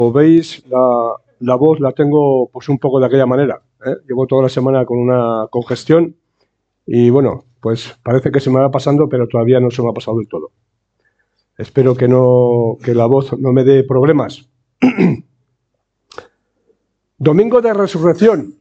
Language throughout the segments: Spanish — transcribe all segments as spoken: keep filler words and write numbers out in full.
Como veis, la, la voz la tengo pues un poco de aquella manera, ¿eh? Llevo toda la semana con una congestión y bueno, pues parece que se me va pasando, pero todavía no se me ha pasado del todo. Espero que, no, que la voz no me dé problemas. Domingo de Resurrección.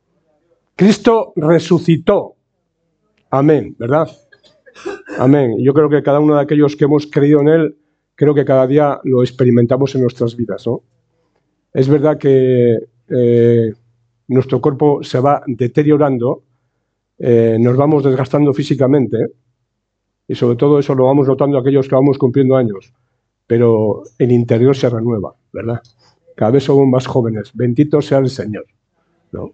Cristo resucitó. Amén, ¿verdad? Amén. Yo creo que cada uno de aquellos que hemos creído en Él, creo que cada día lo experimentamos en nuestras vidas, ¿no? Es verdad que eh, nuestro cuerpo se va deteriorando, eh, nos vamos desgastando físicamente, y sobre todo eso lo vamos notando aquellos que vamos cumpliendo años, pero el interior se renueva, ¿verdad? Cada vez somos más jóvenes. Bendito sea el Señor, ¿no?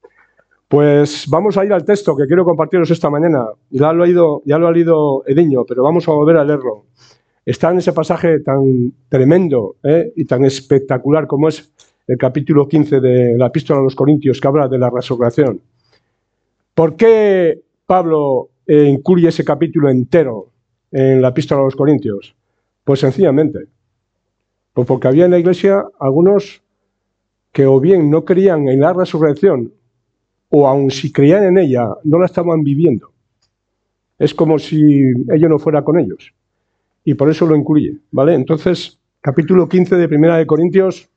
Pues vamos a ir al texto que quiero compartiros esta mañana. Ya lo ha leído, ya lo ha leído Ediño, pero vamos a volver a leerlo. Está en ese pasaje tan tremendo, ¿eh? y tan espectacular como es el capítulo quince de la Epístola a los Corintios, que habla de la resurrección. ¿Por qué Pablo eh, incluye ese capítulo entero en la Epístola a los Corintios? Pues sencillamente, pues porque había en la iglesia algunos que o bien no creían en la resurrección, o aun si creían en ella, no la estaban viviendo. Es como si ello no fuera con ellos. Y por eso lo incluye, ¿vale? Entonces, capítulo quince de Primera de Corintios,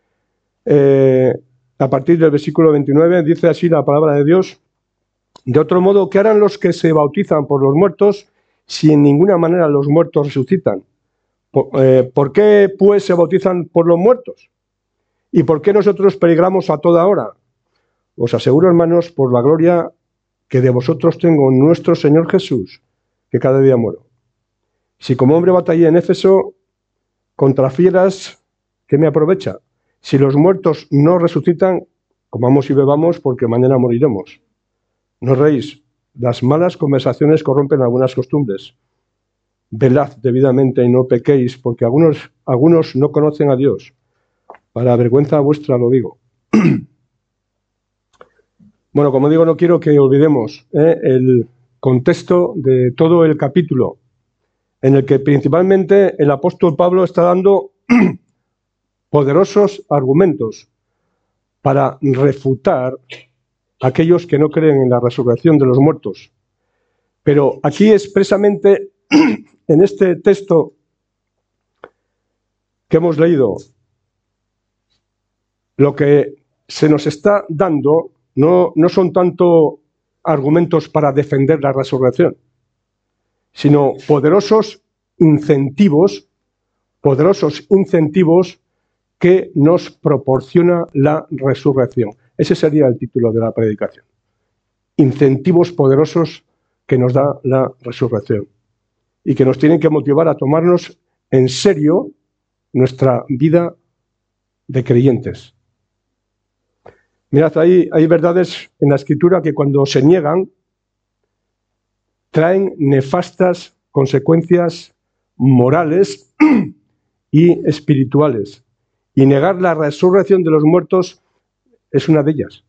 eh, a partir del versículo veintinueve, dice así la palabra de Dios: de otro modo, ¿qué harán los que se bautizan por los muertos si en ninguna manera los muertos resucitan? ¿Por, eh, ¿por qué, pues, se bautizan por los muertos? ¿Y por qué nosotros peligramos a toda hora? Os aseguro, hermanos, por la gloria que de vosotros tengo en nuestro Señor Jesús, que cada día muero. Si como hombre batallé en Éfeso contra fieras, ¿qué me aprovecha? Si los muertos no resucitan, comamos y bebamos, porque mañana moriremos. No reís, las malas conversaciones corrompen algunas costumbres. Velad debidamente y no pequéis, porque algunos, algunos no conocen a Dios. Para vergüenza vuestra lo digo. Bueno, como digo, no quiero que olvidemos ¿eh? el contexto de todo el capítulo, en el que principalmente el apóstol Pablo está dando poderosos argumentos para refutar a aquellos que no creen en la resurrección de los muertos. Pero aquí expresamente, en este texto que hemos leído, lo que se nos está dando no, no son tanto argumentos para defender la resurrección, sino poderosos incentivos, poderosos incentivos que nos proporciona la resurrección. Ese sería el título de la predicación. Incentivos poderosos que nos da la resurrección y que nos tienen que motivar a tomarnos en serio nuestra vida de creyentes. Mirad, hay, hay verdades en la Escritura que cuando se niegan traen nefastas consecuencias morales y espirituales. Y negar la resurrección de los muertos es una de ellas.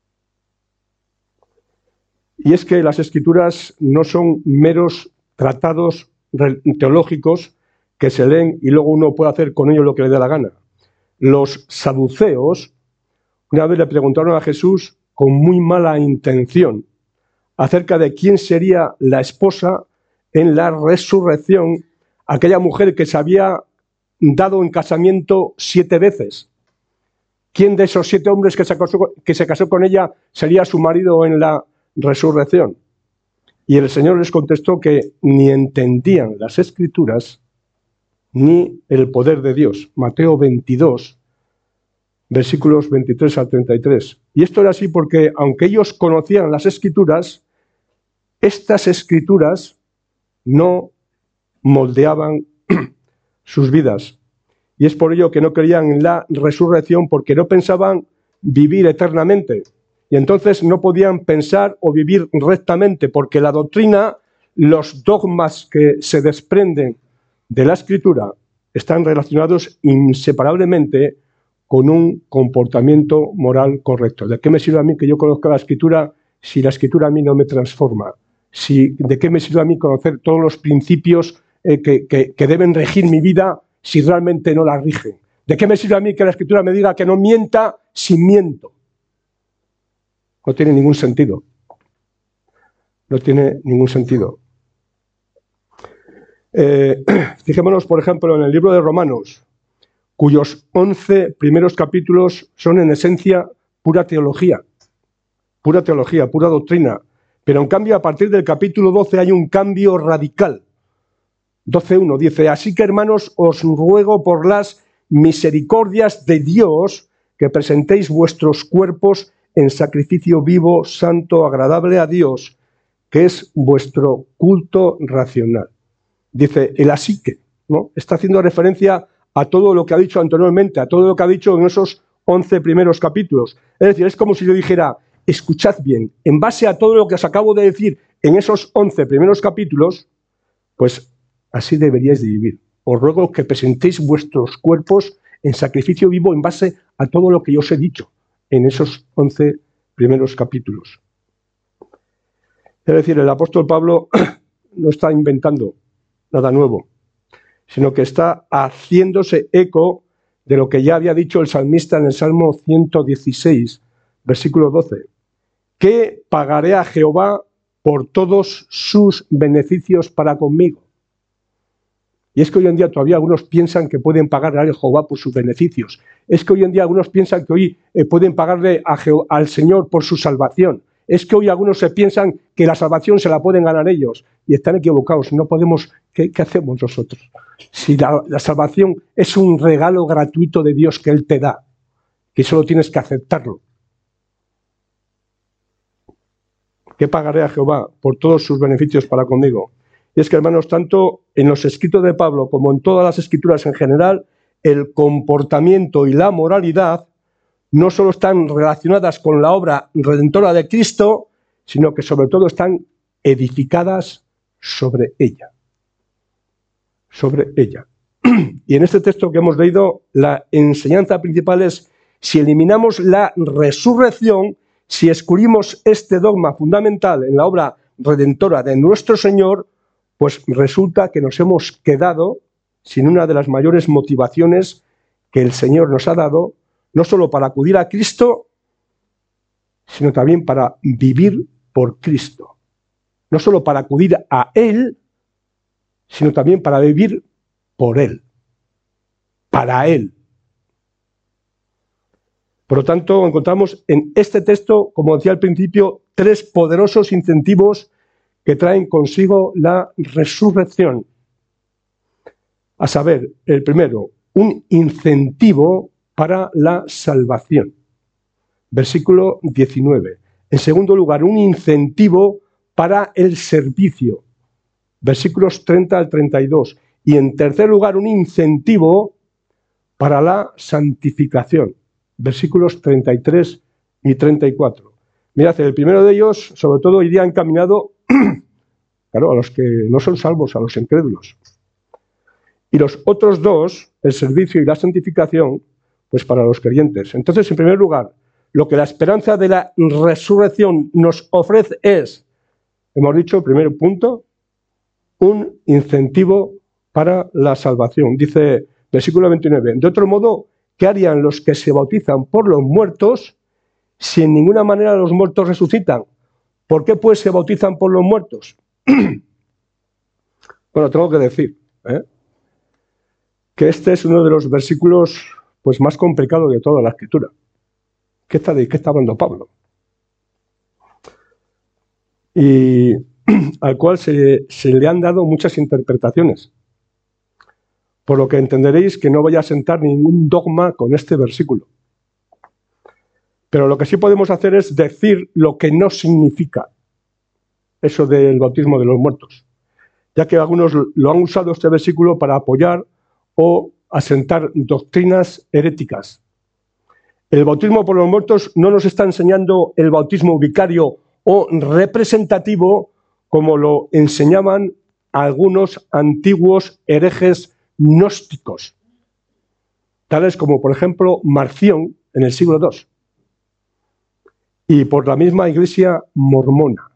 Y es que las Escrituras no son meros tratados teológicos que se leen y luego uno puede hacer con ellos lo que le dé la gana. Los saduceos una vez le preguntaron a Jesús con muy mala intención acerca de quién sería la esposa en la resurrección, aquella mujer que se había dado en casamiento siete veces. ¿Quién de esos siete hombres que se casó, que se casó con ella sería su marido en la resurrección? Y el Señor les contestó que ni entendían las Escrituras ni el poder de Dios. Mateo veintidós, versículos veintitrés al treinta y tres. Y esto era así porque, aunque ellos conocían las Escrituras, estas Escrituras no moldeaban sus vidas. Y es por ello que no creían en la resurrección, porque no pensaban vivir eternamente. Y entonces no podían pensar o vivir rectamente, porque la doctrina, los dogmas que se desprenden de la Escritura, están relacionados inseparablemente con un comportamiento moral correcto. ¿De qué me sirve a mí que yo conozca la Escritura si la Escritura a mí no me transforma? Si, ¿de qué me sirve a mí conocer todos los principios eh, que, que, que deben regir mi vida si realmente no la rigen? ¿De qué me sirve a mí que la Escritura me diga que no mienta si miento? No tiene ningún sentido. No tiene ningún sentido. Eh, fijémonos, por ejemplo, en el libro de Romanos, cuyos once primeros capítulos son en esencia pura teología, pura teología, pura doctrina. Pero en cambio, a partir del capítulo doce hay un cambio radical. doce uno dice, así que hermanos, os ruego por las misericordias de Dios que presentéis vuestros cuerpos en sacrificio vivo, santo, agradable a Dios, que es vuestro culto racional. Dice el así que, ¿no? Está haciendo referencia a todo lo que ha dicho anteriormente, a todo lo que ha dicho en esos once primeros capítulos. Es decir, es como si yo dijera, escuchad bien, en base a todo lo que os acabo de decir en esos once primeros capítulos, pues así deberíais de vivir. Os ruego que presentéis vuestros cuerpos en sacrificio vivo en base a todo lo que yo os he dicho en esos once primeros capítulos. Es decir, el apóstol Pablo no está inventando nada nuevo, sino que está haciéndose eco de lo que ya había dicho el salmista en el Salmo ciento dieciséis, versículo doce. ¿Qué pagaré a Jehová por todos sus beneficios para conmigo? Y es que hoy en día todavía algunos piensan que pueden pagarle a Jehová por sus beneficios. Es que hoy en día algunos piensan que hoy eh, pueden pagarle a Jeho- al Señor por su salvación. Es que hoy algunos se piensan que la salvación se la pueden ganar ellos. Y están equivocados. No podemos... ¿Qué, qué hacemos nosotros? Si la, la salvación es un regalo gratuito de Dios que Él te da, que solo tienes que aceptarlo. ¿Qué pagaré a Jehová por todos sus beneficios para conmigo? Y es que, hermanos, tanto en los escritos de Pablo como en todas las escrituras en general, el comportamiento y la moralidad no solo están relacionadas con la obra redentora de Cristo, sino que sobre todo están edificadas sobre ella. Sobre ella. Y en este texto que hemos leído, la enseñanza principal es, si eliminamos la resurrección, si excluimos este dogma fundamental en la obra redentora de nuestro Señor, pues resulta que nos hemos quedado sin una de las mayores motivaciones que el Señor nos ha dado, no solo para acudir a Cristo, sino también para vivir por Cristo. No solo para acudir a Él, sino también para vivir por Él, para Él. Por lo tanto, encontramos en este texto, como decía al principio, tres poderosos incentivos que traen consigo la resurrección. A saber, el primero, un incentivo para la salvación. Versículo diecinueve. En segundo lugar, un incentivo para el servicio. Versículos treinta al treinta y dos. Y en tercer lugar, un incentivo para la santificación. Versículos treinta y tres y treinta y cuatro. Mirad, el primero de ellos, sobre todo, iría encaminado claro, a los que no son salvos, a los incrédulos. Y los otros dos, el servicio y la santificación, pues para los creyentes. Entonces, en primer lugar, lo que la esperanza de la resurrección nos ofrece es, hemos dicho, primer punto, un incentivo para la salvación. Dice, versículo veintinueve, de otro modo, ¿qué harían los que se bautizan por los muertos si en ninguna manera los muertos resucitan? ¿Por qué pues se bautizan por los muertos? Bueno, tengo que decir ¿eh? que este es uno de los versículos pues, más complicados de toda la Escritura. ¿Qué está, de qué está hablando Pablo? Y al cual se, se le han dado muchas interpretaciones. Por lo que entenderéis que no voy a sentar ningún dogma con este versículo. Pero lo que sí podemos hacer es decir lo que no significa eso del bautismo de los muertos, ya que algunos lo han usado este versículo para apoyar o asentar doctrinas heréticas. El bautismo por los muertos no nos está enseñando el bautismo vicario o representativo como lo enseñaban algunos antiguos herejes gnósticos, tales como, por ejemplo, Marción en el siglo segundo y por la misma iglesia mormona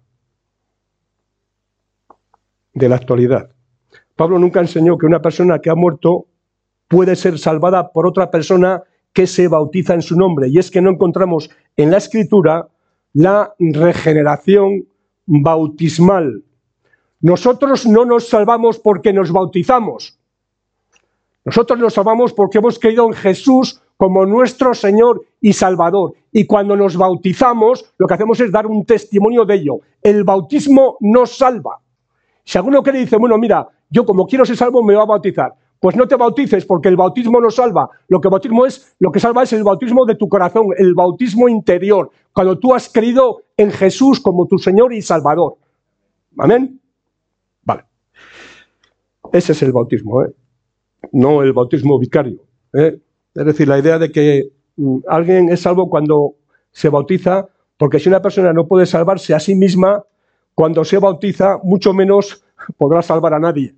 de la actualidad. Pablo nunca enseñó que una persona que ha muerto puede ser salvada por otra persona que se bautiza en su nombre. Y es que no encontramos en la Escritura la regeneración bautismal. Nosotros no nos salvamos porque nos bautizamos. Nosotros nos salvamos porque hemos creído en Jesús como nuestro Señor y Salvador. Y cuando nos bautizamos, lo que hacemos es dar un testimonio de ello. El bautismo nos salva. Si alguno quiere dice, bueno, mira, yo como quiero ser salvo me voy a bautizar. Pues no te bautices porque el bautismo no salva. Lo que bautismo es, lo que salva es el bautismo de tu corazón, el bautismo interior, cuando tú has creído en Jesús como tu Señor y Salvador. ¿Amén? Vale. Ese es el bautismo, ¿eh? No el bautismo vicario, ¿eh? Es decir, la idea de que mm, alguien es salvo cuando se bautiza, porque si una persona no puede salvarse a sí misma, cuando se bautiza, mucho menos podrá salvar a nadie.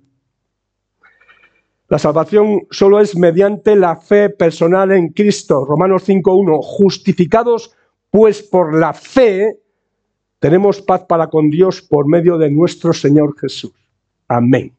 La salvación solo es mediante la fe personal en Cristo. Romanos cinco uno. Justificados, pues por la fe, tenemos paz para con Dios por medio de nuestro Señor Jesús. Amén.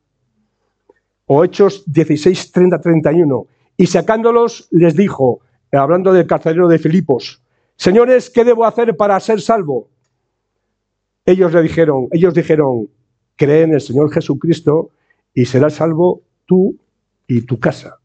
O Hechos dieciséis, treinta, treinta y uno. Y sacándolos, les dijo, hablando del carcelero de Filipos, señores, ¿qué debo hacer para ser salvo? Ellos le dijeron, ellos dijeron, cree en el Señor Jesucristo y serás salvo tú y tu casa.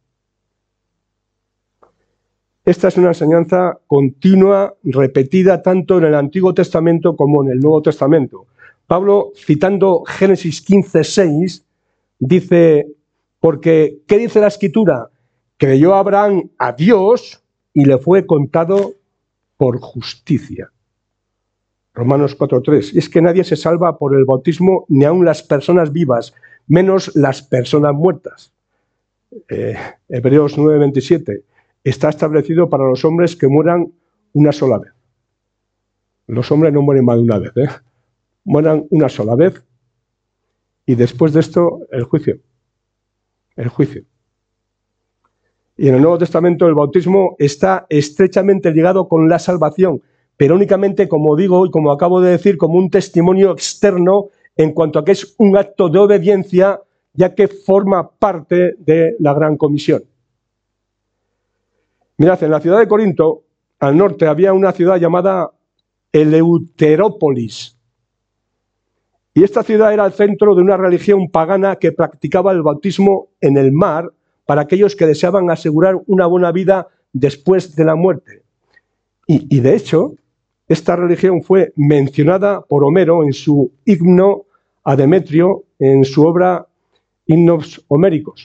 Esta es una enseñanza continua, repetida tanto en el Antiguo Testamento como en el Nuevo Testamento. Pablo, citando Génesis quince, seis, dice, porque, ¿qué dice la Escritura? Creyó Abraham a Dios y le fue contado por justicia. Romanos cuatro, tres. Y es que nadie se salva por el bautismo, ni aun las personas vivas, menos las personas muertas. Eh, Hebreos nueve, veintisiete. Está establecido para los hombres que mueran una sola vez. Los hombres no mueren más de una vez, ¿eh? Mueran una sola vez y después de esto el juicio. El juicio. Y en el Nuevo Testamento el bautismo está estrechamente ligado con la salvación, pero únicamente, como digo y como acabo de decir, como un testimonio externo en cuanto a que es un acto de obediencia, ya que forma parte de la Gran Comisión. Mirad, en la ciudad de Corinto, al norte, había una ciudad llamada Eleuterópolis. Y esta ciudad era el centro de una religión pagana que practicaba el bautismo en el mar para aquellos que deseaban asegurar una buena vida después de la muerte. Y, y de hecho, esta religión fue mencionada por Homero en su himno a Demetrio, en su obra Himnos Homéricos.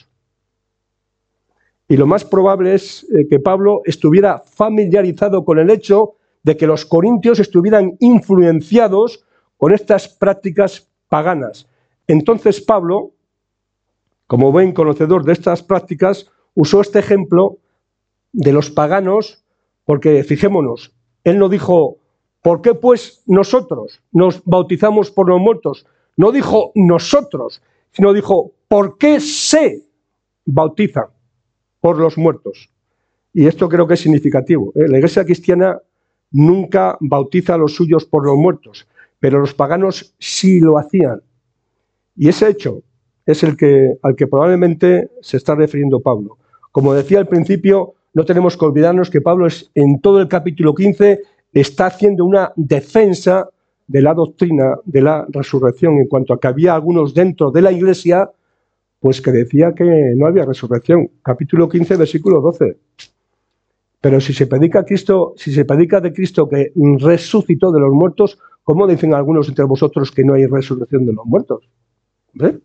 Y lo más probable es eh, que Pablo estuviera familiarizado con el hecho de que los corintios estuvieran influenciados con estas prácticas paganas. Entonces Pablo, como buen conocedor de estas prácticas, usó este ejemplo de los paganos, porque fijémonos, él no dijo, ¿por qué pues nosotros nos bautizamos por los muertos? No dijo nosotros, sino dijo, ¿por qué se bautizan por los muertos? Y esto creo que es significativo, ¿eh? La Iglesia cristiana nunca bautiza a los suyos por los muertos, pero los paganos sí lo hacían. Y ese hecho es el que, al que probablemente se está refiriendo Pablo. Como decía al principio, no tenemos que olvidarnos que Pablo es, en todo el capítulo quince está haciendo una defensa de la doctrina de la resurrección, en cuanto a que había algunos dentro de la Iglesia pues que decía que no había resurrección. Capítulo quince, versículo doce. Pero si se predica a Cristo, si se predica de Cristo que resucitó de los muertos, ¿cómo dicen algunos entre vosotros que no hay resurrección de los muertos? ¿Ve?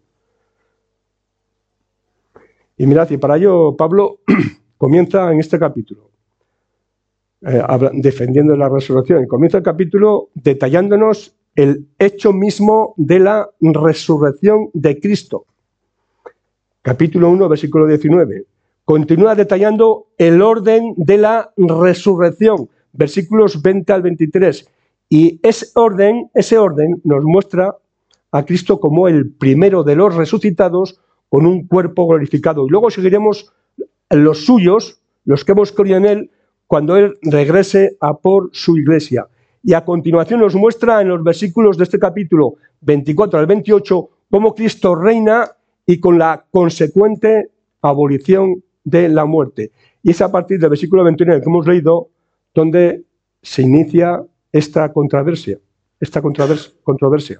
Y mirad, y para ello Pablo comienza en este capítulo eh, defendiendo la resurrección. Y comienza el capítulo detallándonos el hecho mismo de la resurrección de Cristo. Capítulo uno, versículo diecinueve. Continúa detallando el orden de la resurrección, versículos veinte al veintitrés. Y ese orden, ese orden nos muestra a Cristo como el primero de los resucitados con un cuerpo glorificado. Y luego seguiremos los suyos, los que hemos creído en Él, cuando Él regrese a por su iglesia. Y a continuación nos muestra en los versículos de este capítulo veinticuatro al veintiocho cómo Cristo reina y con la consecuente abolición de la muerte. Y es a partir del versículo veintiuno que hemos leído donde se inicia esta controversia. Esta controvers controversia.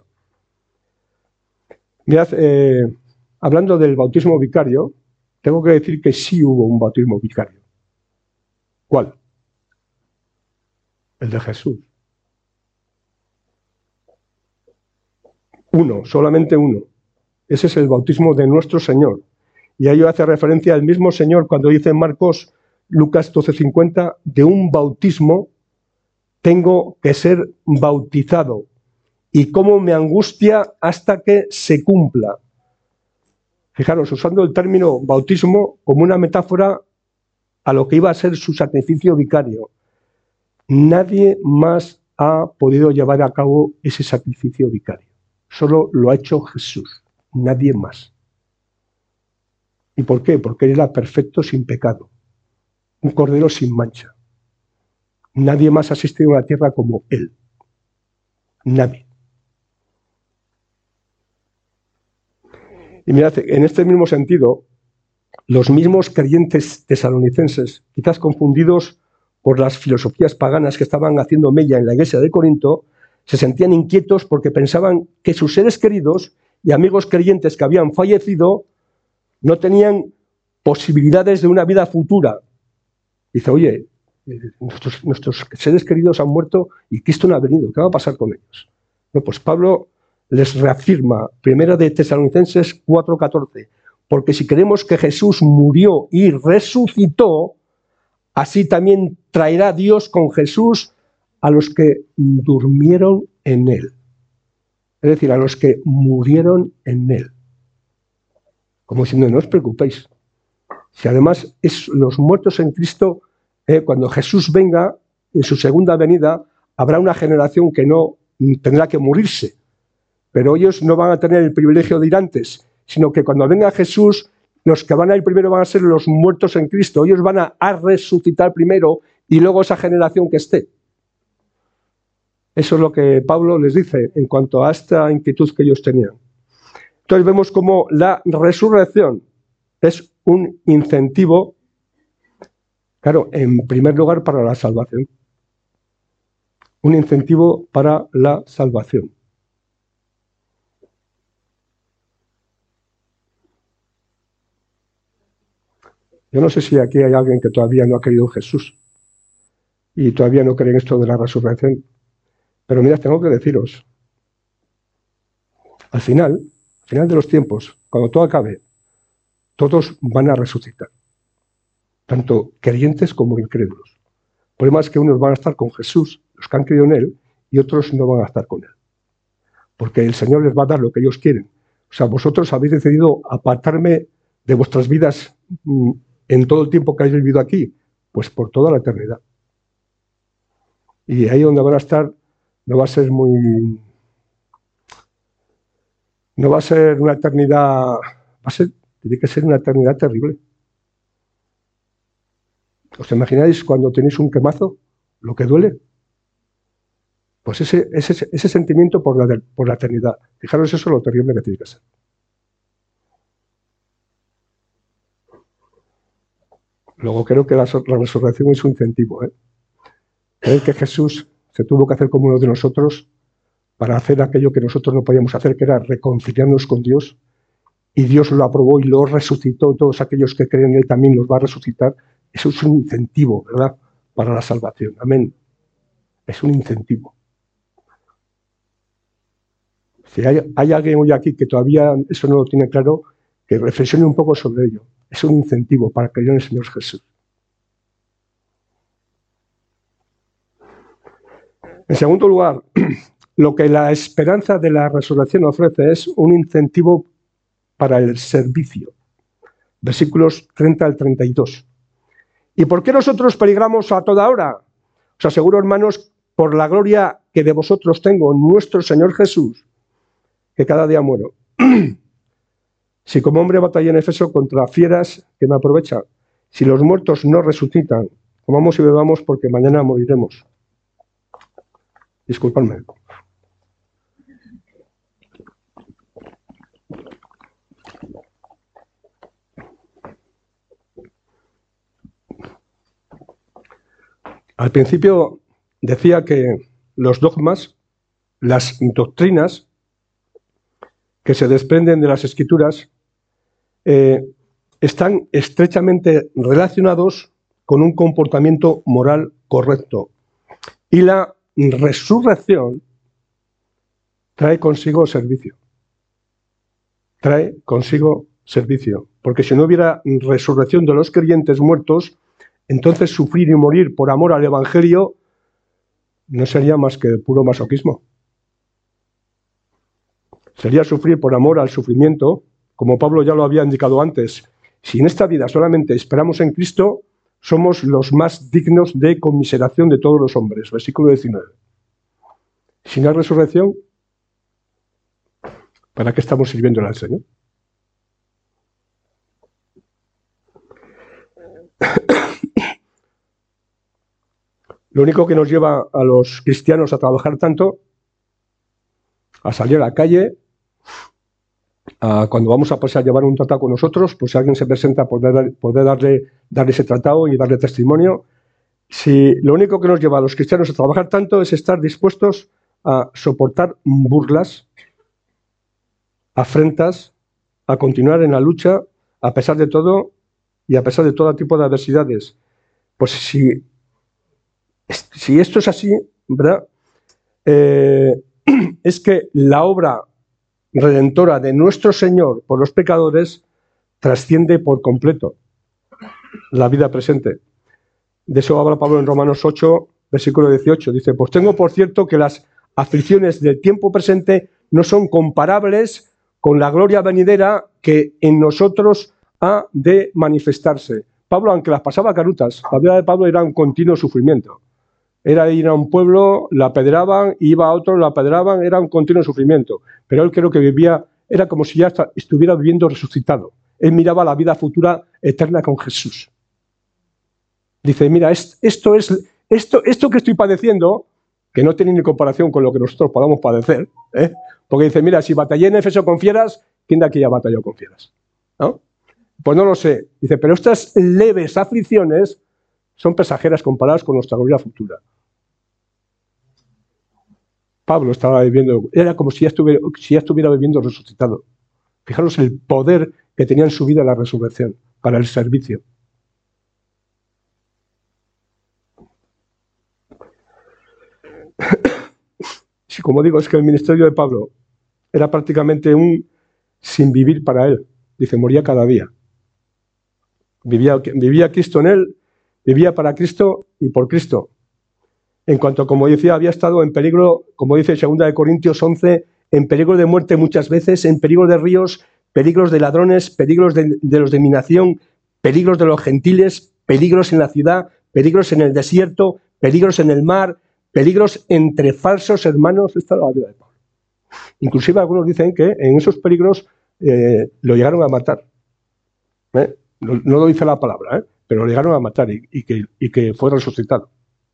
Mirad, eh, hablando del bautismo vicario, tengo que decir que sí hubo un bautismo vicario. ¿Cuál? El de Jesús. Uno, solamente uno. Ese es el bautismo de nuestro Señor. Y a ello hace referencia el mismo Señor cuando dice en Marcos, Lucas doce cincuenta, de un bautismo tengo que ser bautizado. Y cómo me angustia hasta que se cumpla. Fijaros, usando el término bautismo como una metáfora a lo que iba a ser su sacrificio vicario. Nadie más ha podido llevar a cabo ese sacrificio vicario. Solo lo ha hecho Jesús, nadie más. ¿Y por qué? Porque Él era perfecto sin pecado, un cordero sin mancha. Nadie más ha asistido a la tierra como Él. Nadie. Y mirad, en este mismo sentido, los mismos creyentes tesalonicenses, quizás confundidos por las filosofías paganas que estaban haciendo mella en la iglesia de Corinto, se sentían inquietos porque pensaban que sus seres queridos y amigos creyentes que habían fallecido no tenían posibilidades de una vida futura. Dice, oye, nuestros, nuestros seres queridos han muerto y Cristo no ha venido, ¿qué va a pasar con ellos? No, pues Pablo les reafirma, primera de Tesalonicenses cuatro catorce, porque si creemos que Jesús murió y resucitó, así también traerá Dios con Jesús a los que durmieron en Él. Es decir, a los que murieron en Él. Como diciendo, no os preocupéis. Si además es los muertos en Cristo, eh, cuando Jesús venga, en su segunda venida, habrá una generación que no tendrá que morirse. Pero ellos no van a tener el privilegio de ir antes, sino que cuando venga Jesús, los que van a ir primero van a ser los muertos en Cristo. Ellos van a, a resucitar primero y luego esa generación que esté. Eso es lo que Pablo les dice en cuanto a esta inquietud que ellos tenían. Entonces vemos cómo la resurrección es un incentivo, claro, en primer lugar para la salvación. Un incentivo para la salvación. Yo no sé si aquí hay alguien que todavía no ha creído en Jesús y todavía no cree en esto de la resurrección. Pero mirad, tengo que deciros, al final, al final de los tiempos, cuando todo acabe, todos van a resucitar, tanto creyentes como incrédulos. El problema es que unos van a estar con Jesús, los que han creído en Él, y otros no van a estar con Él. Porque el Señor les va a dar lo que ellos quieren. O sea, vosotros habéis decidido apartarme de vuestras vidas mmm, en todo el tiempo que habéis vivido aquí, pues por toda la eternidad. Y ahí donde van a estar no va a ser muy... No va a ser una eternidad... Va a ser, tiene que ser una eternidad terrible. ¿Os imagináis cuando tenéis un quemazo? Lo que duele. Pues ese, ese, ese sentimiento por la, por la eternidad. Fijaros eso lo terrible que tiene que ser. Luego creo que la, la resurrección es un incentivo. ¿eh? Creer que Jesús se tuvo que hacer como uno de nosotros para hacer aquello que nosotros no podíamos hacer, que era reconciliarnos con Dios, y Dios lo aprobó y lo resucitó. Todos aquellos que creen en Él también los va a resucitar. Eso es un incentivo, ¿verdad?, para la salvación. Amén. Es un incentivo. Si hay, hay alguien hoy aquí que todavía eso no lo tiene claro, que reflexione un poco sobre ello. Es un incentivo para creer en el Señor Jesús. En segundo lugar, lo que la esperanza de la resurrección ofrece es un incentivo para el servicio. Versículos treinta al treinta y dos. ¿Y por qué nosotros peligramos a toda hora? Os aseguro, hermanos, por la gloria que de vosotros tengo en nuestro Señor Jesús, que cada día muero. Si como hombre batallé en Efeso contra fieras, ¿qué me aprovecha? Si los muertos no resucitan, comamos y bebamos porque mañana moriremos. Disculpadme. Al principio decía que los dogmas, las doctrinas que se desprenden de las Escrituras, eh, están estrechamente relacionados con un comportamiento moral correcto. Y la resurrección trae consigo servicio. Trae consigo servicio. Porque si no hubiera resurrección de los creyentes muertos, entonces sufrir y morir por amor al Evangelio no sería más que puro masoquismo. Sería sufrir por amor al sufrimiento, como Pablo ya lo había indicado antes. Si en esta vida solamente esperamos en Cristo, somos los más dignos de conmiseración de todos los hombres. Versículo diecinueve. Sin la resurrección, ¿para qué estamos sirviéndole al Señor? Lo único que nos lleva a los cristianos a trabajar tanto, a salir a la calle, a cuando vamos a pasar a llevar un tratado con nosotros, pues si alguien se presenta, poder, poder darle, darle ese tratado y darle testimonio. Si lo único que nos lleva a los cristianos a trabajar tanto es estar dispuestos a soportar burlas, afrentas, a continuar en la lucha, a pesar de todo y a pesar de todo tipo de adversidades. Pues si, si esto es así, ¿verdad? Eh, es que la obra redentora de nuestro Señor por los pecadores trasciende por completo la vida presente. De eso habla Pablo en Romanos ocho, versículo dieciocho. Dice, pues tengo por cierto que las aflicciones del tiempo presente no son comparables con la gloria venidera que en nosotros ha de manifestarse. Pablo, aunque las pasaba canutas, la vida de Pablo era un continuo sufrimiento. Era ir a un pueblo, la apedreaban, iba a otro, la apedreaban, era un continuo sufrimiento. Pero él creo que vivía, era como si ya estuviera viviendo resucitado. Él miraba la vida futura eterna con Jesús. Dice, mira, esto es esto, esto que estoy padeciendo, que no tiene ni comparación con lo que nosotros podamos padecer, ¿eh? Porque dice, mira, si batallé en Éfeso con fieras, ¿quién de aquí ya batalló con fieras? ¿No? Pues no lo sé. Dice, pero estas leves aflicciones son pasajeras comparadas con nuestra gloria futura. Pablo estaba viviendo, era como si ya estuviera, si ya estuviera viviendo resucitado. Fijaros el poder que tenía en su vida la resurrección para el servicio. Sí, como digo, es que el ministerio de Pablo era prácticamente un sin vivir para él. Dice, moría cada día. Vivía, vivía Cristo en él, vivía para Cristo y por Cristo. En cuanto, como decía, había estado en peligro, como dice segunda de Corintios once, en peligro de muerte muchas veces, en peligro de ríos, peligros de ladrones, peligros de, de los de mi nación, peligros de los gentiles, peligros en la ciudad, peligros en el desierto, peligros en el mar, peligros entre falsos hermanos. Esta es la vida de Pablo. Inclusive algunos dicen que en esos peligros eh, lo llegaron a matar. ¿Eh? No, no lo dice la palabra, ¿eh? Pero lo llegaron a matar y, y, que, y que fue resucitado.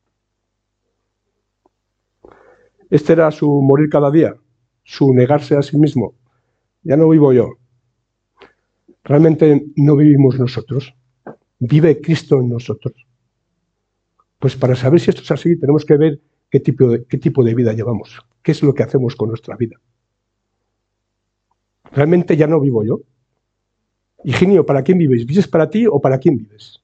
Este era su morir cada día, su negarse a sí mismo. Ya no vivo yo. Realmente no vivimos nosotros. Vive Cristo en nosotros. Pues para saber si esto es así, tenemos que ver qué tipo de, qué tipo de vida llevamos. ¿Qué es lo que hacemos con nuestra vida? Realmente ya no vivo yo. Higinio, ¿para quién vives? ¿Vives para ti o para quién vives?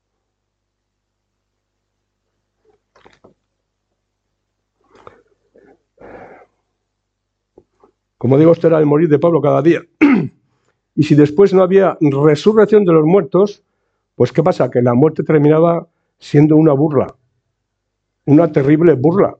Como digo, esto era el morir de Pablo cada día. Y si después no había resurrección de los muertos, pues ¿qué pasa? Que la muerte terminaba siendo una burla, una terrible burla.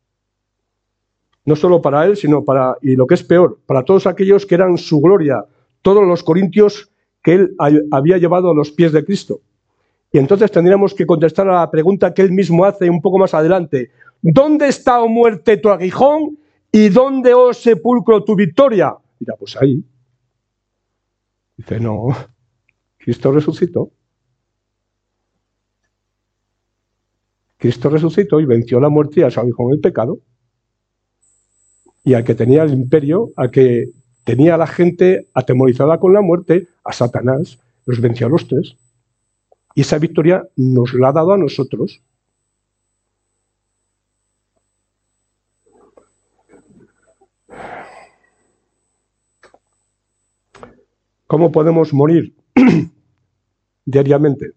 No solo para él, sino para, y lo que es peor, para todos aquellos que eran su gloria, todos los corintios que él había llevado a los pies de Cristo. Y entonces tendríamos que contestar a la pregunta que él mismo hace un poco más adelante. ¿Dónde está, oh muerte, tu aguijón? ¿Y dónde, oh sepulcro, tu victoria? Mira, pues ahí. Dice, no, Cristo resucitó. Cristo resucitó y venció la muerte y a su aguijón el pecado. Y al que tenía el imperio, al que tenía a la gente atemorizada con la muerte, a Satanás, los venció a los tres. Y esa victoria nos la ha dado a nosotros. ¿Cómo podemos morir diariamente?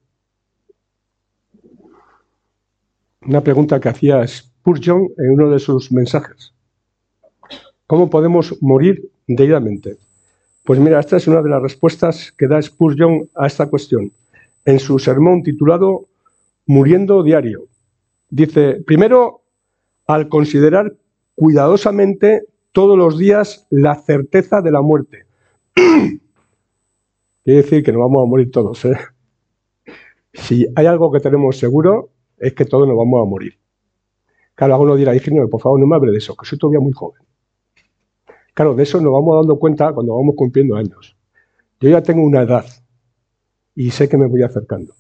Una pregunta que hacía Spurgeon en uno de sus mensajes. ¿Cómo podemos morir diariamente? Pues mira, esta es una de las respuestas que da Spurgeon a esta cuestión. En su sermón titulado Muriendo diario. Dice, primero, al considerar cuidadosamente todos los días la certeza de la muerte. Quiere decir que nos vamos a morir todos, ¿eh? Si hay algo que tenemos seguro, es que todos nos vamos a morir. Claro, alguno dirá, ingeniero, por favor, no me hable de eso, que soy todavía muy joven. Claro, de eso nos vamos dando cuenta cuando vamos cumpliendo años. Yo ya tengo una edad y sé que me voy acercando.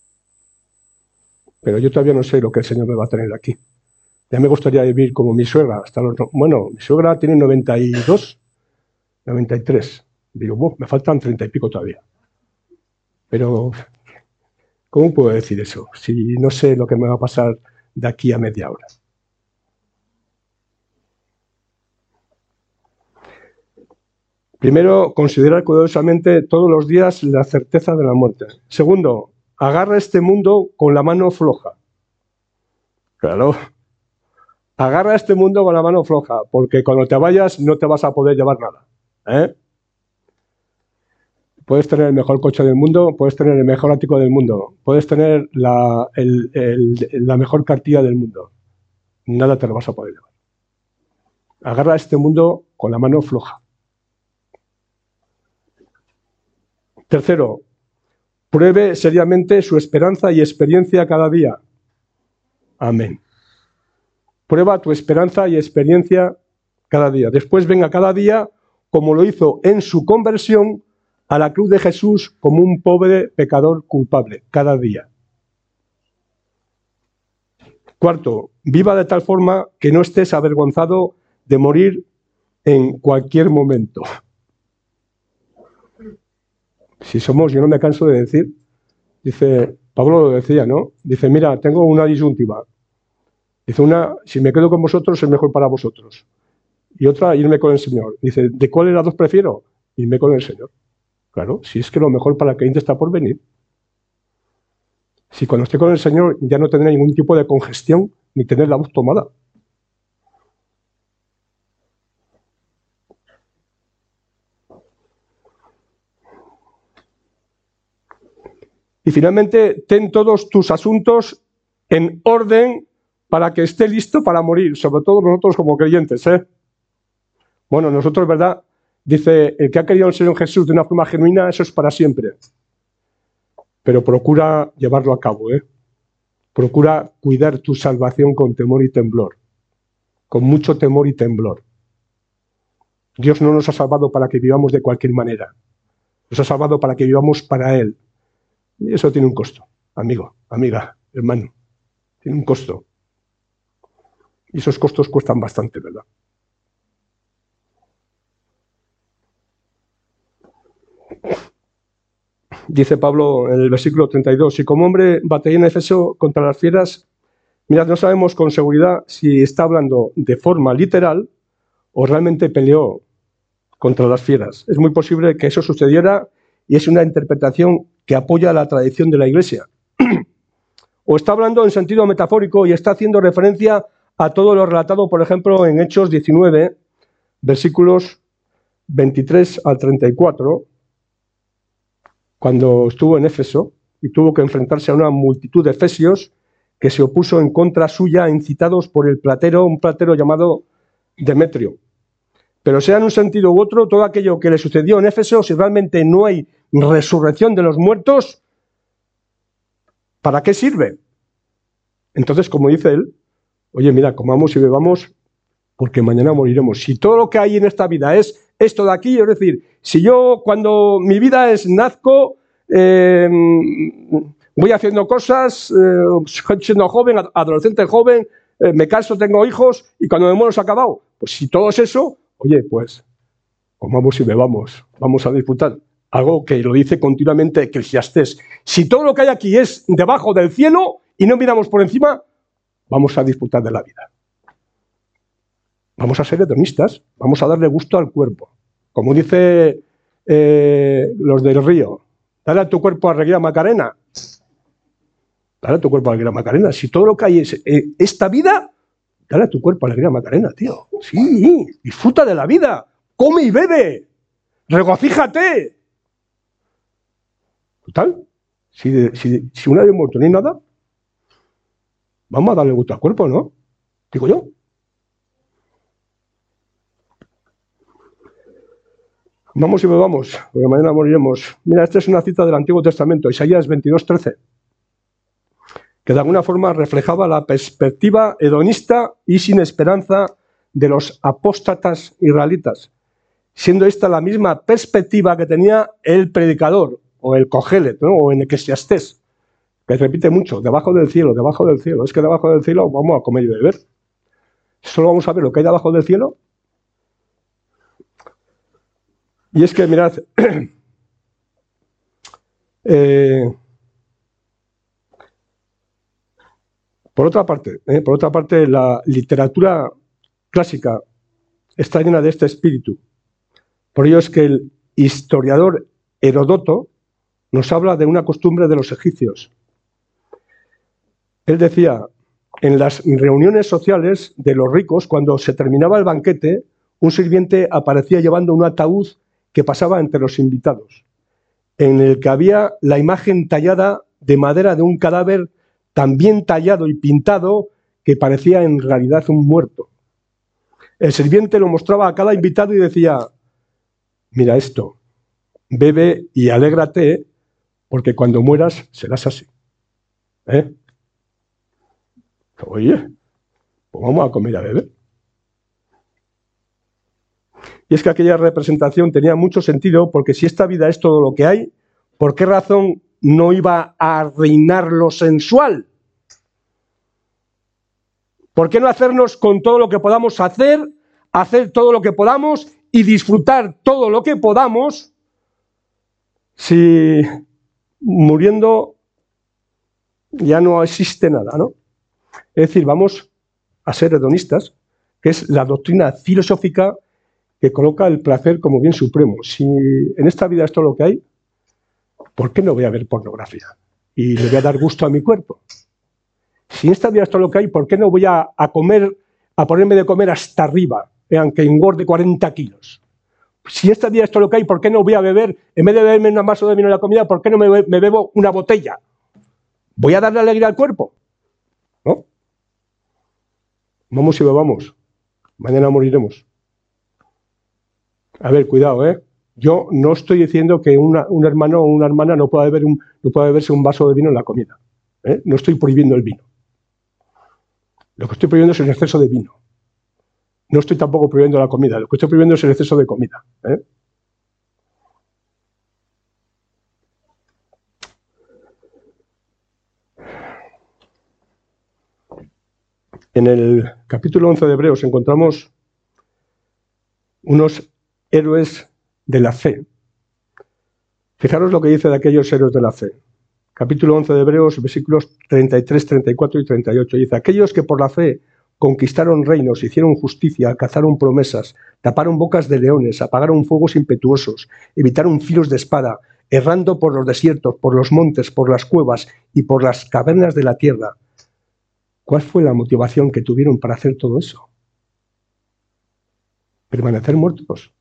Pero yo todavía no sé lo que el Señor me va a tener aquí. Ya me gustaría vivir como mi suegra. Hasta los, bueno, mi suegra tiene noventa y dos, noventa y tres. Digo, oh, me faltan treinta y pico todavía. Pero, ¿cómo puedo decir eso? Si no sé lo que me va a pasar de aquí a media hora. Primero, considerar cuidadosamente todos los días la certeza de la muerte. Segundo, agarra este mundo con la mano floja. Claro. Agarra este mundo con la mano floja, porque cuando te vayas no te vas a poder llevar nada. ¿Eh? Puedes tener el mejor coche del mundo, puedes tener el mejor ático del mundo, puedes tener la, el, el, la mejor cartilla del mundo. Nada te lo vas a poder llevar. Agarra este mundo con la mano floja. Tercero, pruebe seriamente su esperanza y experiencia cada día. Amén. Prueba tu esperanza y experiencia cada día. Después venga cada día, como lo hizo en su conversión, a la cruz de Jesús como un pobre pecador culpable, cada día. Cuarto, viva de tal forma que no estés avergonzado de morir en cualquier momento. Si somos, yo no me canso de decir, dice, Pablo lo decía, ¿no? Dice, mira, tengo una disyuntiva. Dice, una, si me quedo con vosotros es mejor para vosotros. Y otra, irme con el Señor. Dice, ¿de cuál de las dos prefiero? Irme con el Señor. Claro, si es que lo mejor para el creyente está por venir. Si cuando esté con el Señor ya no tendré ningún tipo de congestión ni tener la voz tomada. Y finalmente, ten todos tus asuntos en orden para que esté listo para morir, sobre todo nosotros como creyentes, ¿eh? Bueno, nosotros, ¿verdad? Dice, el que ha querido al Señor Jesús de una forma genuina, eso es para siempre. Pero procura llevarlo a cabo, ¿eh? Procura cuidar tu salvación con temor y temblor. Con mucho temor y temblor. Dios no nos ha salvado para que vivamos de cualquier manera. Nos ha salvado para que vivamos para Él. Y eso tiene un costo, amigo, amiga, hermano. Tiene un costo. Y esos costos cuestan bastante, ¿verdad? Dice Pablo en el versículo treinta y dos, y como hombre batallé en Efeso contra las fieras, mirad, no sabemos con seguridad si está hablando de forma literal o realmente peleó contra las fieras. Es muy posible que eso sucediera y es una interpretación que apoya la tradición de la Iglesia. O está hablando en sentido metafórico y está haciendo referencia a todo lo relatado, por ejemplo, en Hechos diecinueve, versículos veintitrés al treinta y cuatro, cuando estuvo en Éfeso y tuvo que enfrentarse a una multitud de efesios que se opuso en contra suya, incitados por el platero, un platero llamado Demetrio. Pero sea en un sentido u otro, todo aquello que le sucedió en Éfeso, si realmente no hay resurrección de los muertos, ¿para qué sirve? Entonces, como dice él, oye, mira, comamos y bebamos porque mañana moriremos. Si todo lo que hay en esta vida es esto de aquí, es decir, si yo cuando mi vida es nazco, eh, voy haciendo cosas, eh, siendo joven, adolescente joven, eh, me caso, tengo hijos y cuando me muero se ha acabado. Pues si todo es eso, oye, pues comamos y bebamos, vamos a disfrutar. Algo que lo dice continuamente Eclesiastés. Si todo lo que hay aquí es debajo del cielo y no miramos por encima, vamos a disfrutar de la vida. Vamos a ser hedonistas, vamos a darle gusto al cuerpo. Como dice eh, los del río. Dale a tu cuerpo alegría Macarena. Dale a tu cuerpo alegría Macarena. Si todo lo que hay es eh, esta vida, dale a tu cuerpo alegría Macarena, tío. Sí, disfruta de la vida. Come y bebe. Regocíjate. Total, si, de, si, si una vez muerto ni nada, vamos a darle gusto al cuerpo, ¿no? Digo yo. Vamos y bebamos, porque mañana moriremos. Mira, esta es una cita del Antiguo Testamento, Isaías veintidós, trece, que de alguna forma reflejaba la perspectiva hedonista y sin esperanza de los apóstatas israelitas, siendo esta la misma perspectiva que tenía el predicador, o el Cogelet, ¿no? O en Eclesiastés, que repite mucho, debajo del cielo, debajo del cielo. Es que debajo del cielo vamos a comer y beber. Solo vamos a ver lo que hay debajo del cielo. Y es que, mirad, eh, por otra parte, eh, por otra parte, la literatura clásica está llena de este espíritu. Por ello es que el historiador Heródoto nos habla de una costumbre de los egipcios. Él decía, en las reuniones sociales de los ricos, cuando se terminaba el banquete, un sirviente aparecía llevando un ataúd que pasaba entre los invitados, en el que había la imagen tallada de madera de un cadáver tan bien tallado y pintado que parecía en realidad un muerto. El sirviente lo mostraba a cada invitado y decía, mira esto, bebe y alégrate, porque cuando mueras serás así. ¿Eh? Oye, pues vamos a comer y a beber. Y es que aquella representación tenía mucho sentido, porque si esta vida es todo lo que hay, ¿por qué razón no iba a reinar lo sensual? ¿Por qué no hacernos con todo lo que podamos hacer, hacer todo lo que podamos y disfrutar todo lo que podamos, si muriendo ya no existe nada, ¿no? Es decir, vamos a ser hedonistas, que es la doctrina filosófica que coloca el placer como bien supremo. Si en esta vida es todo lo que hay, ¿por qué no voy a ver pornografía? Y le voy a dar gusto a mi cuerpo. Si en esta vida es todo lo que hay, ¿por qué no voy a, a comer, a ponerme de comer hasta arriba, eh, aunque engorde cuarenta kilos? Si esta vida es todo lo que hay, ¿por qué no voy a beber, en vez de beberme un vaso de vino en la comida, ¿por qué no me, me bebo una botella? ¿Voy a darle alegría al cuerpo? ¿No? Vamos y bebamos. Mañana moriremos. A ver, cuidado, ¿eh? Yo no estoy diciendo que una, un hermano o una hermana no pueda, beber un, no pueda beberse un vaso de vino en la comida. ¿eh? No estoy prohibiendo el vino. Lo que estoy prohibiendo es el exceso de vino. No estoy tampoco prohibiendo la comida. Lo que estoy prohibiendo es el exceso de comida. ¿eh? En el capítulo once de Hebreos encontramos unos héroes de la fe. Fijaros lo que dice de aquellos héroes de la fe. Capítulo once de Hebreos, versículos treinta y tres, treinta y cuatro y treinta y ocho. Dice, aquellos que por la fe conquistaron reinos, hicieron justicia, alcanzaron promesas, taparon bocas de leones, apagaron fuegos impetuosos, evitaron filos de espada, errando por los desiertos, por los montes, por las cuevas y por las cavernas de la tierra. ¿Cuál fue la motivación que tuvieron para hacer todo eso? ¿Permanecer muertos?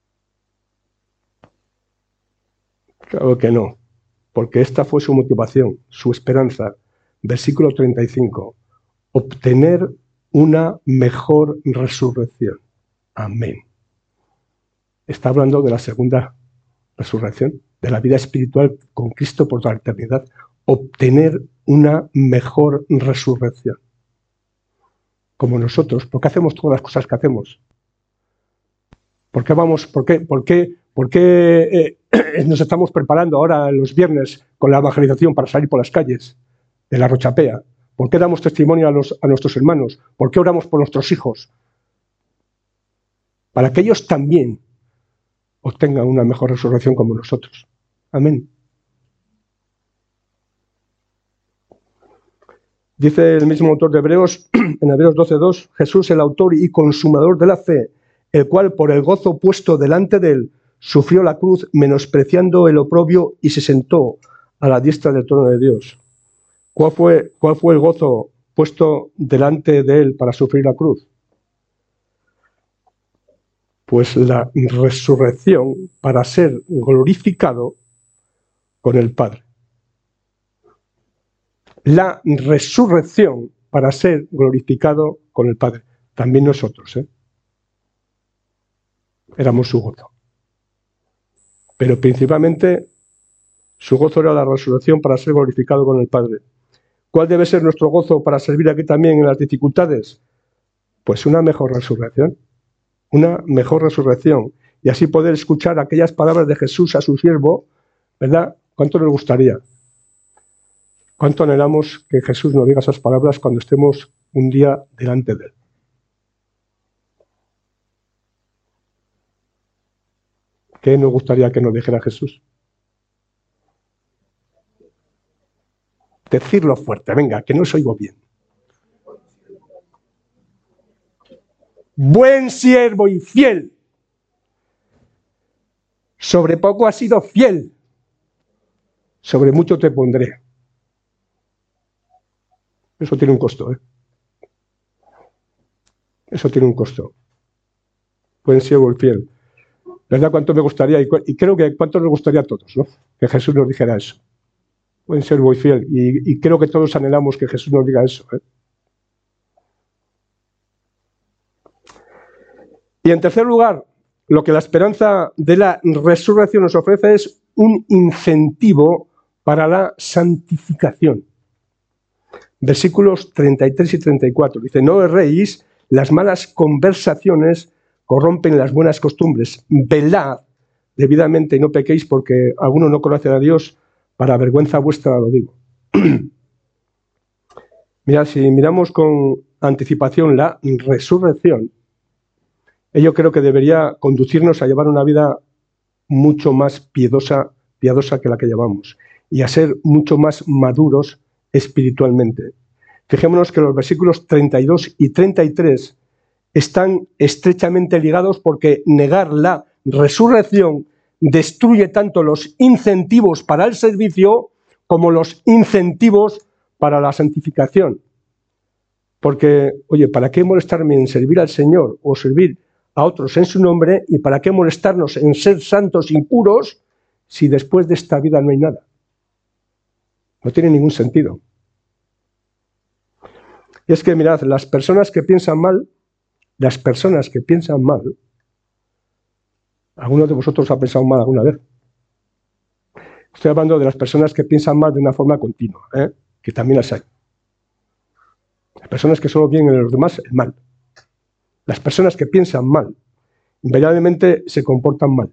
Claro que no, porque esta fue su motivación, su esperanza. Versículo treinta y cinco. Obtener una mejor resurrección. Amén. Está hablando de la segunda resurrección, de la vida espiritual con Cristo por la eternidad. Obtener una mejor resurrección. Como nosotros. ¿Por qué hacemos todas las cosas que hacemos? ¿Por qué vamos, por qué, por qué, por qué eh, nos estamos preparando ahora los viernes con la evangelización para salir por las calles de la Rochapea? ¿Por qué damos testimonio a, los, a nuestros hermanos? ¿Por qué oramos por nuestros hijos? Para que ellos también obtengan una mejor resurrección como nosotros. Amén. Dice el mismo autor de Hebreos, en Hebreos doce dos, Jesús, el autor y consumador de la fe, el cual por el gozo puesto delante de él sufrió la cruz menospreciando el oprobio y se sentó a la diestra del trono de Dios. ¿Cuál fue, cuál fue el gozo puesto delante de él para sufrir la cruz? Pues la resurrección para ser glorificado con el Padre. La resurrección para ser glorificado con el Padre. También nosotros, ¿eh? Éramos su gozo. Pero principalmente su gozo era la resurrección para ser glorificado con el Padre. ¿Cuál debe ser nuestro gozo para servir aquí también en las dificultades? Pues una mejor resurrección. Una mejor resurrección. Y así poder escuchar aquellas palabras de Jesús a su siervo, ¿verdad? ¿Cuánto nos gustaría? ¿Cuánto anhelamos que Jesús nos diga esas palabras cuando estemos un día delante de él? ¿Qué nos gustaría que nos dijera Jesús? Decirlo fuerte, venga, que no os oigo bien. Buen siervo y fiel. Sobre poco has sido fiel. Sobre mucho te pondré. Eso tiene un costo, ¿eh? Eso tiene un costo. Buen siervo y fiel. ¿Verdad? Cuánto me gustaría, y, y creo que cuánto nos gustaría a todos, ¿no? Que Jesús nos dijera eso. Buen siervo y fiel. Y, y creo que todos anhelamos que Jesús nos diga eso, ¿eh? Y en tercer lugar, lo que la esperanza de la resurrección nos ofrece es un incentivo para la santificación. Versículos treinta y tres y treinta y cuatro. Dice, no erréis, las malas conversaciones corrompen las buenas costumbres. Velad debidamente y no pequéis porque alguno no conoce a Dios, para vergüenza vuestra lo digo. Mira, si miramos con anticipación la resurrección, ello creo que debería conducirnos a llevar una vida mucho más piadosa, piadosa que la que llevamos y a ser mucho más maduros espiritualmente. Fijémonos que los versículos treinta y dos y treinta y tres están estrechamente ligados porque negar la resurrección destruye tanto los incentivos para el servicio como los incentivos para la santificación. Porque, oye, ¿para qué molestarme en servir al Señor o servir a otros en su nombre? ¿Y para qué molestarnos en ser santos y puros si después de esta vida no hay nada? No tiene ningún sentido. Y es que, mirad, las personas que piensan mal, las personas que piensan mal, ¿alguno de vosotros ha pensado mal alguna vez? Estoy hablando de las personas que piensan mal de una forma continua, ¿eh? Que también las hay. Las personas que solo ven en los demás el mal. Las personas que piensan mal, invariablemente se comportan mal.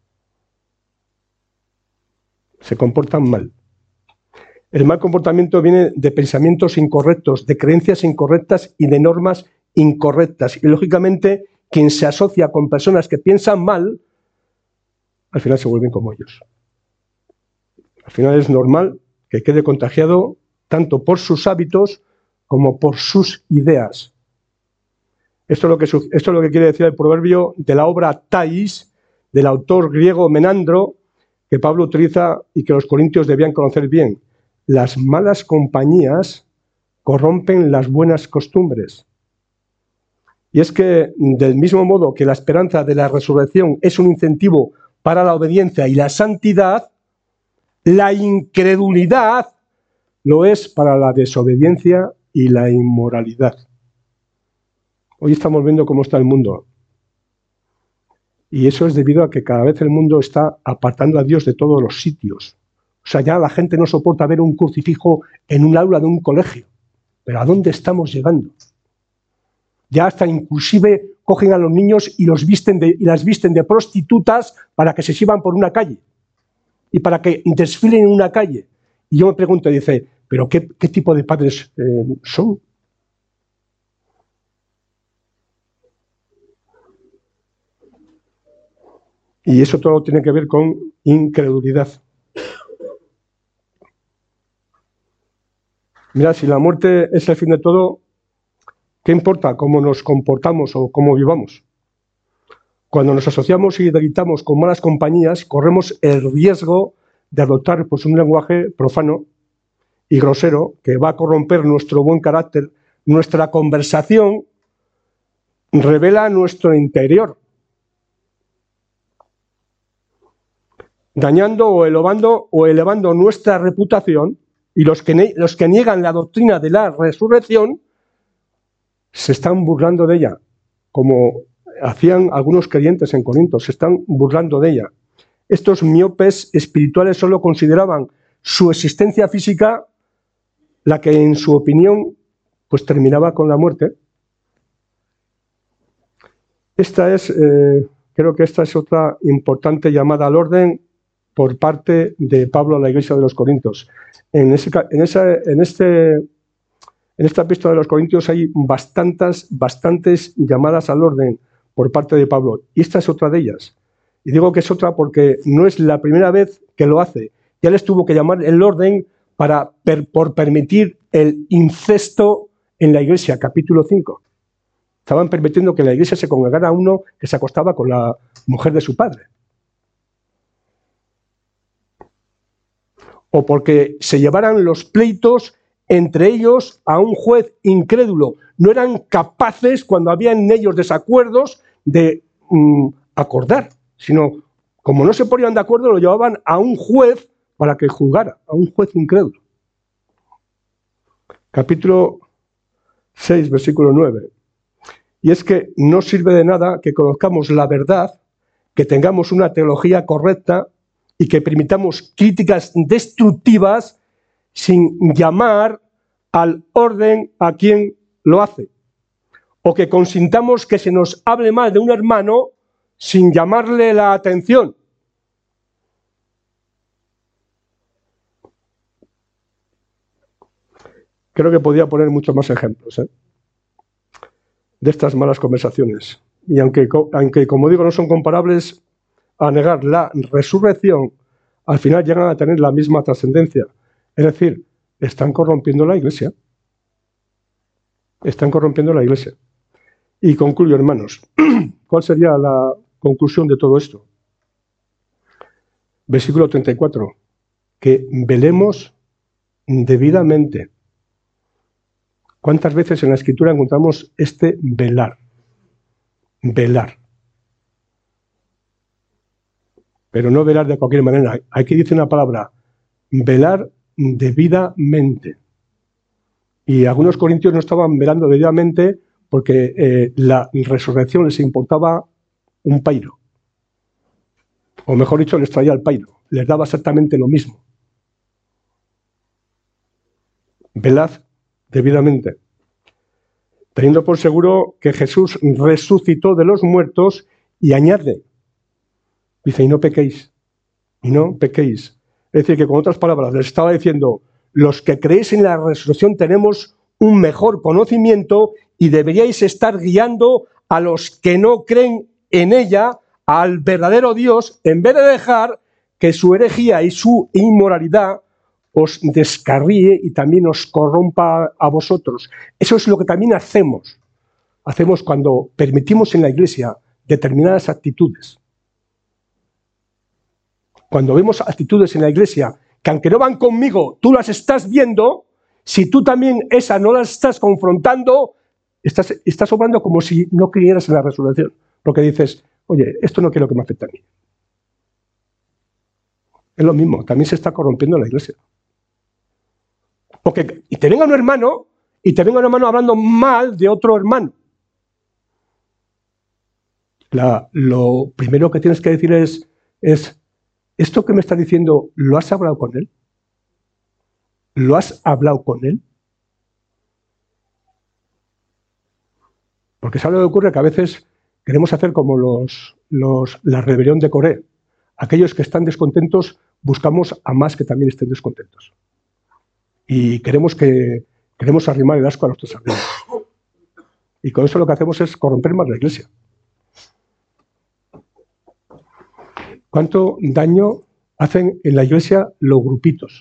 Se comportan mal. El mal comportamiento viene de pensamientos incorrectos, de creencias incorrectas y de normas incorrectas. Y lógicamente, quien se asocia con personas que piensan mal, al final se vuelven como ellos. Al final es normal que quede contagiado tanto por sus hábitos como por sus ideas. Esto es lo que, esto es lo que quiere decir el proverbio de la obra Thais, del autor griego Menandro, que Pablo utiliza y que los corintios debían conocer bien. Las malas compañías corrompen las buenas costumbres. Y es que, del mismo modo que la esperanza de la resurrección es un incentivo para la obediencia y la santidad, la incredulidad lo es para la desobediencia y la inmoralidad. Hoy estamos viendo cómo está el mundo. Y eso es debido a que cada vez el mundo está apartando a Dios de todos los sitios. O sea, ya la gente no soporta ver un crucifijo en un aula de un colegio. Pero ¿a dónde estamos llegando? Ya hasta inclusive cogen a los niños y, los visten de, y las visten de prostitutas para que se exhiban por una calle. Y para que desfilen en una calle. Y yo me pregunto, dice, ¿pero qué, qué tipo de padres eh, son? Y eso todo tiene que ver con incredulidad. Mira, si la muerte es el fin de todo, ¿qué importa cómo nos comportamos o cómo vivamos? Cuando nos asociamos y delitamos con malas compañías, corremos el riesgo de adoptar pues, un lenguaje profano y grosero que va a corromper nuestro buen carácter. Nuestra conversación revela nuestro interior, dañando o elevando, o elevando nuestra reputación, y los que, los que niegan la doctrina de la resurrección se están burlando de ella, como hacían algunos creyentes en Corinto, se están burlando de ella. Estos miopes espirituales solo consideraban su existencia física la que en su opinión pues terminaba con la muerte. Esta es, eh, creo que esta es otra importante llamada al orden por parte de Pablo a la iglesia de los Corintios. En, ese, en, esa, en, este, en esta epístola de los Corintios hay bastantes, bastantes llamadas al orden por parte de Pablo, y esta es otra de ellas. Y digo que es otra porque no es la primera vez que lo hace. Ya les tuvo que llamar el orden para, per, por permitir el incesto en la iglesia, capítulo cinco. Estaban permitiendo que en la iglesia se congregara uno que se acostaba con la mujer de su padre. O porque se llevaran los pleitos entre ellos a un juez incrédulo. No eran capaces, cuando había en ellos desacuerdos, de mm, acordar, sino como no se ponían de acuerdo, lo llevaban a un juez para que juzgara, a un juez incrédulo. Capítulo seis, versículo nueve. Y es que no sirve de nada que conozcamos la verdad, que tengamos una teología correcta y que permitamos críticas destructivas sin llamar al orden a quien lo hace. O que consintamos que se nos hable mal de un hermano sin llamarle la atención. Creo que podría poner muchos más ejemplos, ¿eh? de estas malas conversaciones. Y aunque, aunque, como digo, no son comparables a negar la resurrección, al final llegan a tener la misma trascendencia. Es decir, están corrompiendo la iglesia. Están corrompiendo la iglesia. Y concluyo, hermanos. ¿Cuál sería la conclusión de todo esto? Versículo treinta y cuatro. Que velemos debidamente. ¿Cuántas veces en la Escritura encontramos este velar? Velar. Pero no velar de cualquier manera. Aquí dice una palabra, velar debidamente. Y algunos corintios no estaban velando debidamente porque eh, la resurrección les importaba un pairo. O mejor dicho, les traía el pairo. Les daba exactamente lo mismo. Velad debidamente, teniendo por seguro que Jesús resucitó de los muertos, y añade, dice, y no pequéis, y no pequéis. Es decir, que con otras palabras les estaba diciendo, los que creéis en la resurrección tenemos un mejor conocimiento y deberíais estar guiando a los que no creen en ella al verdadero Dios, en vez de dejar que su herejía y su inmoralidad os descarríe y también os corrompa a vosotros. Eso es lo que también hacemos. Hacemos cuando permitimos en la iglesia determinadas actitudes. Cuando vemos actitudes en la iglesia que aunque no van conmigo, tú las estás viendo, si tú también esa no las estás confrontando, estás, estás obrando como si no creyeras en la resurrección. Porque dices, oye, esto no quiero que me afecte a mí. Es lo mismo, también se está corrompiendo la iglesia. Porque y te venga un hermano, y te venga un hermano hablando mal de otro hermano. La, lo primero que tienes que decir es, es, ¿esto que me está diciendo, lo has hablado con él? ¿Lo has hablado con él? Porque ¿sabes lo que ocurre? Que a veces queremos hacer como los, los, la rebelión de Coré. Aquellos que están descontentos, buscamos a más que también estén descontentos. Y queremos, que, queremos arrimar el asco a nuestros amigos. Y con eso lo que hacemos es corromper más la iglesia. ¿Cuánto daño hacen en la iglesia los grupitos?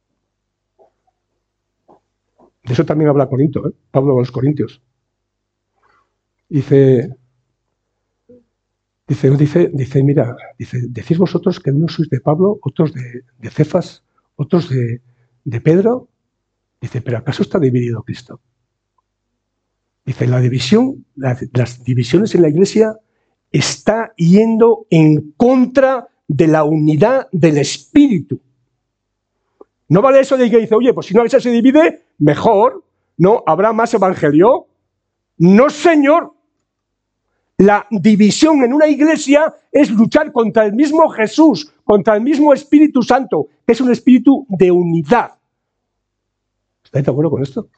De eso también habla Corinto, ¿eh? Pablo a los Corintios. Dice, Dice, dice, dice, mira, dice, decís vosotros que unos sois de Pablo, otros de, de Cefas, otros de, de Pedro. Dice, ¿pero acaso está dividido Cristo? Dice, la división, la, las divisiones en la iglesia está yendo en contra de la unidad del Espíritu. No vale eso de que dice, oye, pues si una iglesia se divide, mejor, ¿no? ¿Habrá más evangelio? No, señor. La división en una iglesia es luchar contra el mismo Jesús, contra el mismo Espíritu Santo, que es un espíritu de unidad. ¿Estáis de acuerdo con esto?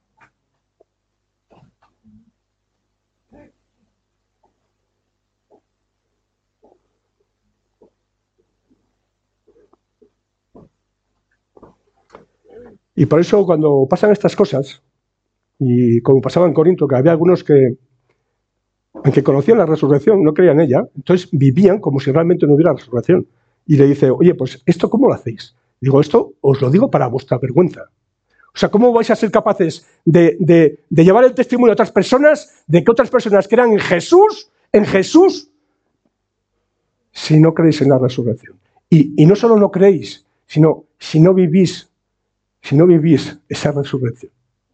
Y por eso cuando pasan estas cosas, y como pasaba en Corinto, que había algunos que, aunque conocían la resurrección, no creían en ella, entonces vivían como si realmente no hubiera resurrección. Y le dice, oye, pues ¿esto cómo lo hacéis? Digo, esto os lo digo para vuestra vergüenza. O sea, ¿cómo vais a ser capaces de, de, de llevar el testimonio a otras personas, de que otras personas crean en Jesús, en Jesús, si no creéis en la resurrección? Y, y no solo no creéis, sino si no vivís, si no vivís esa resurrección.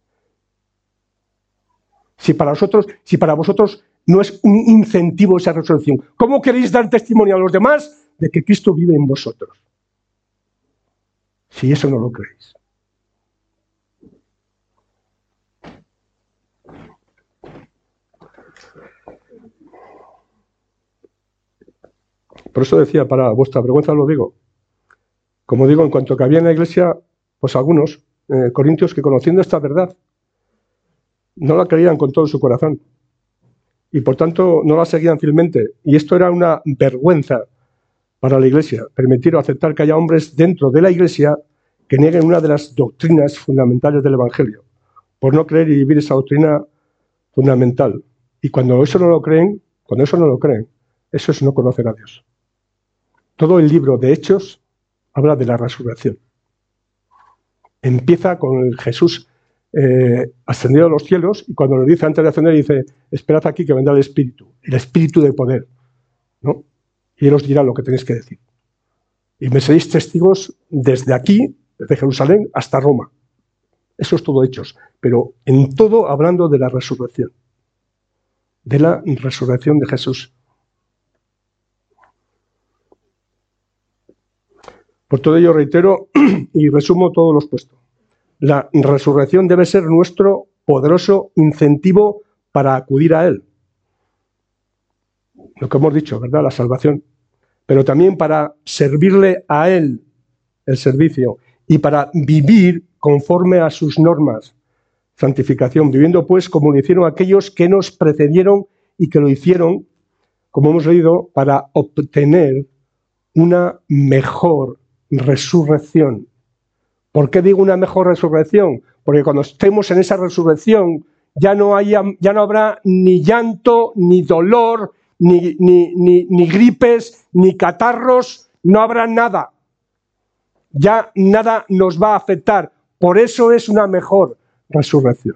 Si para vosotros, si para vosotros no es un incentivo esa resurrección, ¿cómo queréis dar testimonio a los demás de que Cristo vive en vosotros? Si eso no lo creéis. Por eso decía, para vuestra vergüenza lo digo. Como digo, en cuanto que había en la iglesia, pues algunos eh, corintios que conociendo esta verdad, no la creían con todo su corazón. Y por tanto no la seguían fielmente. Y esto era una vergüenza para la iglesia, permitir o aceptar que haya hombres dentro de la iglesia que nieguen una de las doctrinas fundamentales del Evangelio, por no creer y vivir esa doctrina fundamental. Y cuando eso no lo creen, cuando eso no lo creen, eso es no conocer a Dios. Todo el libro de Hechos habla de la resurrección. Empieza con el Jesús eh, ascendido a los cielos, y cuando le dice antes de ascender, dice, esperad aquí que vendrá el Espíritu, el Espíritu de poder, ¿no? Y Él os dirá lo que tenéis que decir. Y me seréis testigos desde aquí, desde Jerusalén hasta Roma. Eso es todo Hechos, pero en todo hablando de la resurrección, de la resurrección de Jesús. Por todo ello reitero y resumo todo lo expuesto. La resurrección debe ser nuestro poderoso incentivo para acudir a Él. Lo que hemos dicho, ¿verdad? La salvación. Pero también para servirle a Él, el servicio, y para vivir conforme a sus normas. Santificación, viviendo pues como lo hicieron aquellos que nos precedieron y que lo hicieron, como hemos leído, para obtener una mejor resurrección. ¿Por qué digo una mejor resurrección? Porque cuando estemos en esa resurrección ya no, haya, ya no habrá ni llanto, ni dolor, ni, ni, ni, ni gripes, ni catarros, no habrá nada. Ya nada nos va a afectar. Por eso es una mejor resurrección.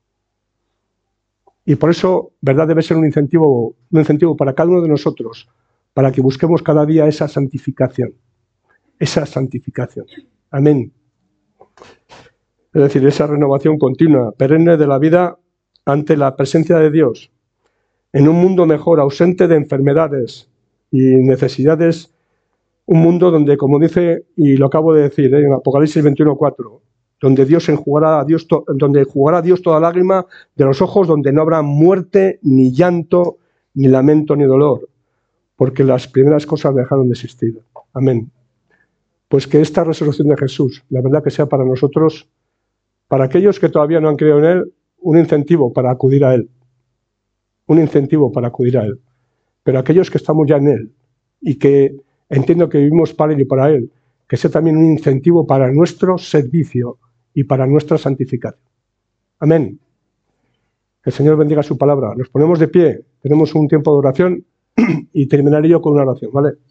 Y por eso, ¿verdad? Debe ser un incentivo, un incentivo para cada uno de nosotros, para que busquemos cada día esa santificación. Esa santificación. Amén. Es decir, esa renovación continua, perenne de la vida ante la presencia de Dios, en un mundo mejor, ausente de enfermedades y necesidades, un mundo donde, como dice, y lo acabo de decir, ¿eh? en Apocalipsis veintiuno cuatro, donde Dios enjugará a Dios, to, donde enjugará a Dios toda lágrima de los ojos, donde no habrá muerte, ni llanto, ni lamento, ni dolor, porque las primeras cosas dejaron de existir. Amén. Pues que esta resurrección de Jesús, la verdad que sea para nosotros, para aquellos que todavía no han creído en Él, un incentivo para acudir a Él. Un incentivo para acudir a Él. Pero aquellos que estamos ya en Él y que entiendo que vivimos para Él y para Él, que sea también un incentivo para nuestro servicio y para nuestra santificación. Amén. Que el Señor bendiga su palabra. Nos ponemos de pie, tenemos un tiempo de oración y terminaré yo con una oración, ¿vale?